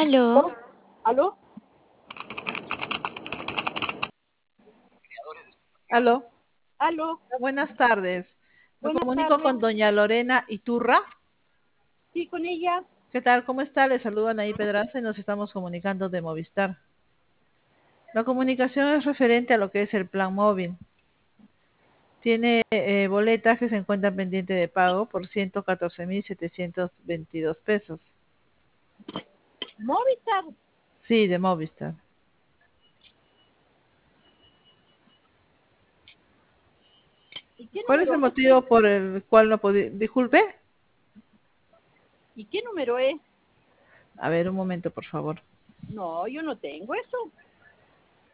Aló, ¿Aló? Aló, ¿Aló? buenas tardes. Me Buenas comunico tardes. con doña Lorena Iturra. Sí, con ella. ¿Qué tal? ¿Cómo está? Le saludan ahí Pedraza y nos estamos comunicando de Movistar. La comunicación es referente a lo que es el plan móvil. Tiene boletas que se encuentran pendientes de pago por 114.722 pesos. Movistar. Sí, de Movistar. ¿Y qué ¿Cuál es número el es? motivo por el cual no podía? Disculpe. ¿Y qué número es? A ver, un momento, por favor. No, yo no tengo eso.